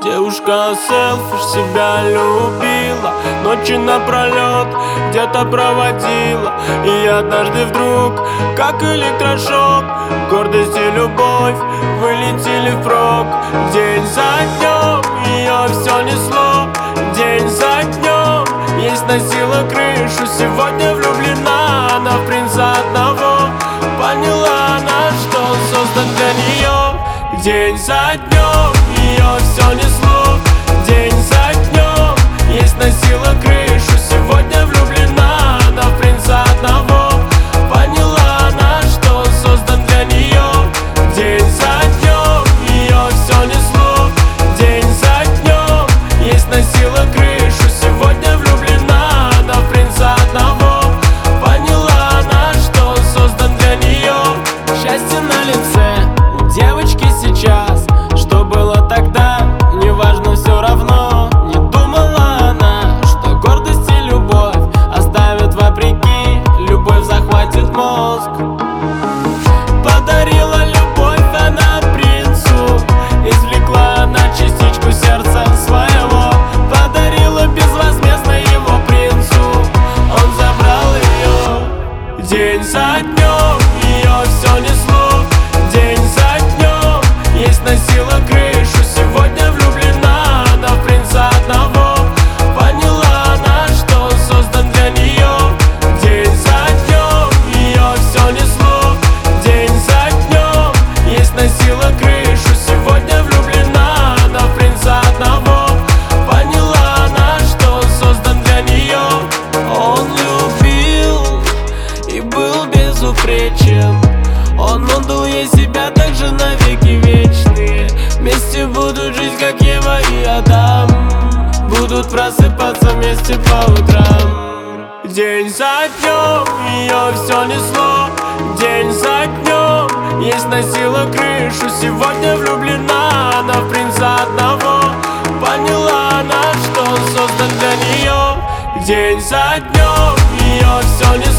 Девушка селфиш себя любила, ночи напролет где-то проводила. И однажды вдруг, как электрошок, гордость и любовь вылетели впрок. День за днем ее все несло, день за днем ей сносила крышу. Сегодня влюблена она в принца одного, поняла она, что он создан для нее. День за днем ее все несло, день за днем ей сносила крышу. Сегодня влюблена она в принца одного, поняла она, что он создан для нее. День за днем ее все несло, день за днем ей сносила крышу. Сегодня влюблена она в принца одного, поняла она, что он создан для нее. Счастье на лице у девочки сейчас, что было тогда, неважно, все равно. Не думала она, что гордость и любовь оставят вопреки, любовь захватит мозг. Подарила любовь она принцу, извлекла она частичку сердца своего. Подарила безвозмездно его принцу, он забрал ее. День за днем ее все несло, день за днем ей сносила крышу. Сегодня влюблена она в принца одного, поняла она, что он создан для нее. День за днем ее все несло, день за днем ей сносила крышу. Сегодня влюблена она в принца одного, поняла она, что он создан для нее. Он любил и был безупречен, он отдал ей себя также навеки вечные. Вместе будут жить, как Ева и Адам, будут просыпаться вместе по утрам. День за днем ее все несло, день за днем ей сносила крышу. Сегодня влюблена она в принца одного, поняла она, что он создан для нее. День за днем ее все несло.